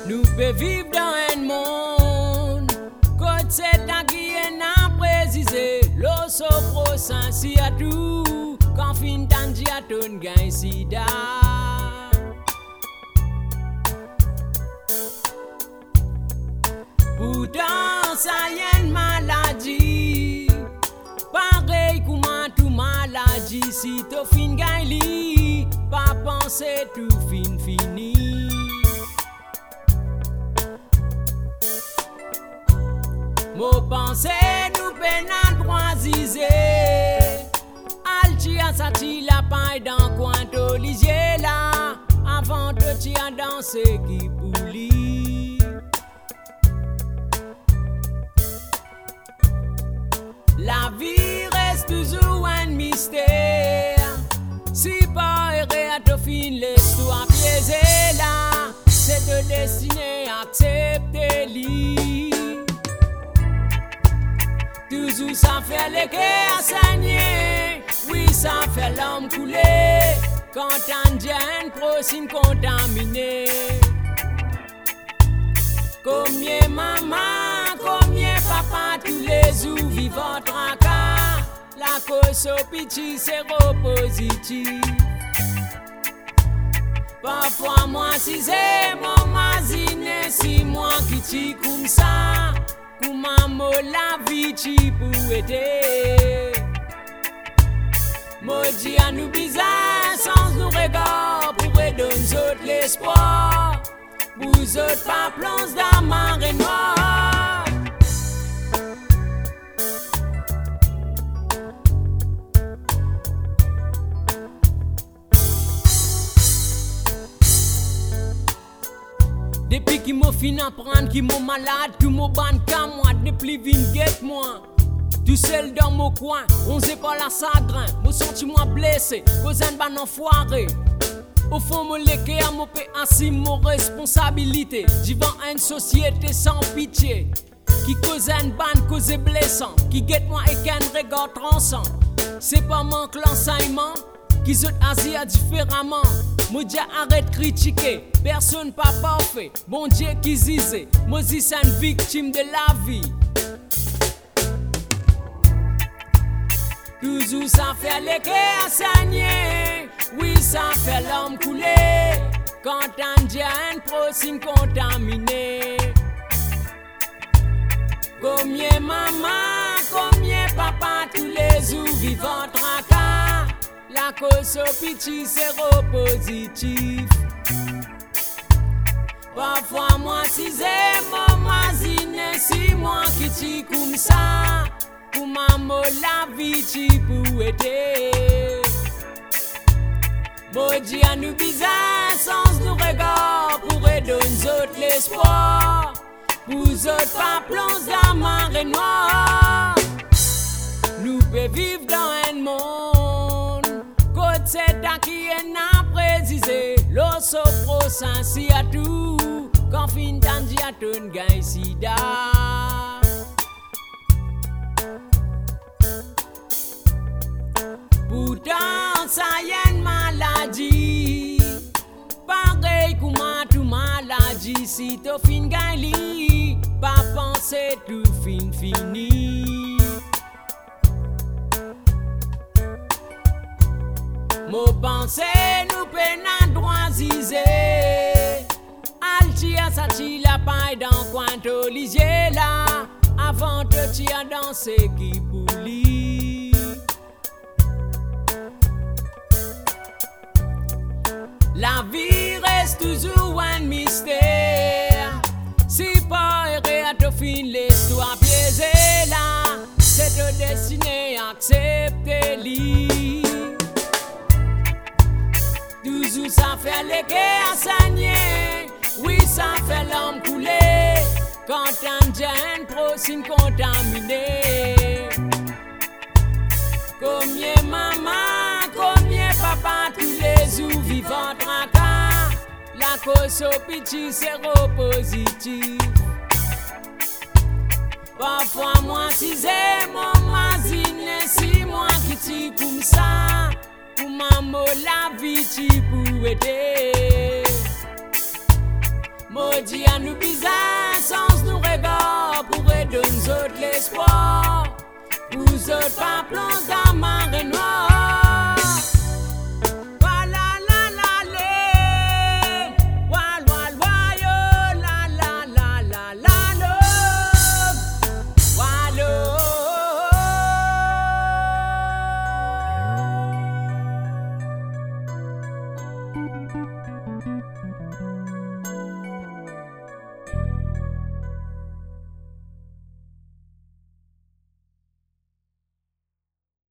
Nous pouvons vivre dans un monde côté c'est qui est à préciser l'osso pro sensi à tout quand fin tanji à ton gain sida pourtant ça y a une maladie pareil comment tout maladie si to fin gain li pas penser tout fin fini. Mo pensée nous peine droisiser Alti a sati la paille dans coin d'Olivier là avant de t'y a danser qui pouli. La vie reste toujours un mystère. Si pas erré à te fin l'histoire piégée là, c'est de destiner à accepter l'île. Toujours ça fait les cœurs saigner, oui ça fait l'homme couler. Quand on dit un procine contaminé. Combien maman, combien papa, tous les jours vivent tracas. La cause au petit séropositif. Parfois moi si c'est mon mazine, si moi qui t'y comme ça. Comment la vie t'y pour aider. Maudit à nous bizarre sans nous regard pour aider nous autres l'espoir. Vous autres pas plonge dans ma marée noire. Depuis qu'il m'a fini apprendre qu'il m'a malade, que m'a ban qu'à moi, depuis vin guette moi. Tout seul dans mon coin, on sait pas la sagrin, me senti moi blessé, cause un ban enfoiré. Au fond, mon légué à mon paix ainsi mon responsabilité. Vivant une société sans pitié, qui cause un ban, cause blessant, qui guette moi et qu'un regard transcend. C'est pas manque l'enseignement, qui se asia différemment. Moi dis arrête critiquer, personne pas parfait. Bon Dieu qui disait, moi dis c'est une victime de la vie. Toujours ça fait les cœurs saigner, oui ça fait l'homme couler. Quand on dit un procine contaminé. Combien maman, combien papa, tous les jours vivant tracas. La cause au petit séropositif. Parfois moi si c'est mon mazine, si moi qui t'y comme ça. Comment la vie t'y pour aider. Maudit à nous bizarre sans nous regard pour aider nous autres l'espoir. Vous autres pas plonge dans la marée noire. Nous pouvons vivre dans un monde côté c'est qui est à préciser l'osso pro sensi à tout quand fin tanji à ton gain sida. Pourtant ça y a une maladie pareil comment tout maladie si to fin gain li pas penser tout fin fini. Mo pensée nous peine droisiser Alti a sati la paille dans coin d'Olivier là avant de t'y a danser qui pouli. La vie reste toujours un mystère. Si pas erré à te fin l'histoire piégée là, c'est te destiner à accepter l'île. Toujours ça fait les cœurs saigner, oui ça fait l'homme couler. Quand on dit un procine contaminé. Combien maman, combien papa, tous les jours vivant tracas. La cause au petit séropositif. Parfois moi si c'est mon mazine, si moi qui t'y comme ça. Comment la vie t'y pour aider. Maudit à nous bizarres, sans nous regard, pour aider nous autres l'espoir. Vous autres pas plomb dans marée noire.